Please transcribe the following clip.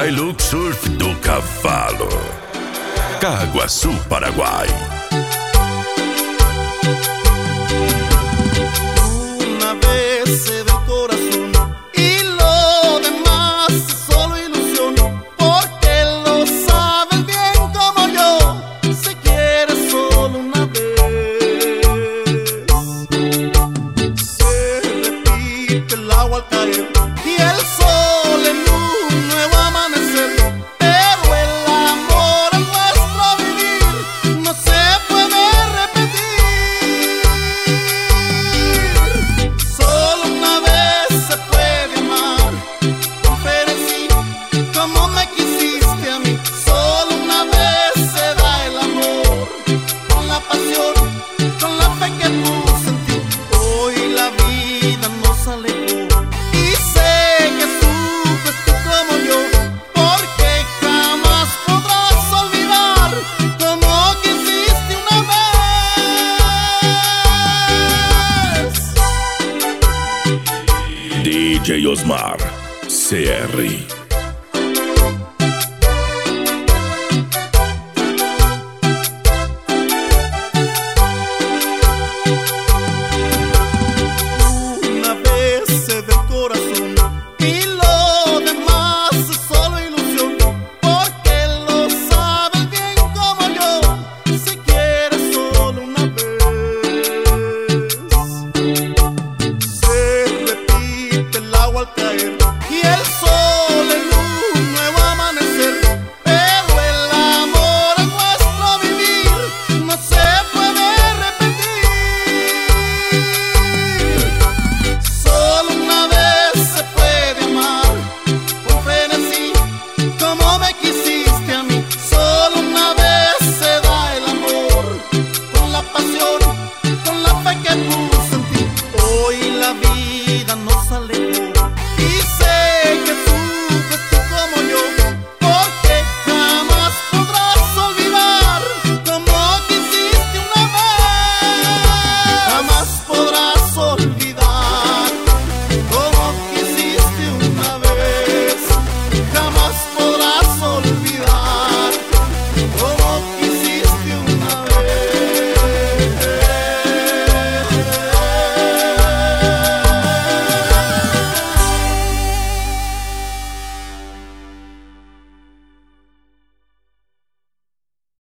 Hilux Surf do Cavalo, Caguaçu, Paraguay. Una vez se ve el corazón y lo demás es solo ilusión, porque lo sabes bien como yo, se quiere solo una vez. Se repite el agua al caer y el sol en un nuevo amanecer, pero el amor en nuestro vivir no se puede repetir. Solo una vez se puede amar con frenesí, como me quisiste a mí. Solo una vez se da el amor, con la pasión, con la fe que puse en ti. Hoy la vida nos alejó y sé que sufres tú como yo, porque jamás podrás olvidar como quisiste una vez. DJ Osmar CR.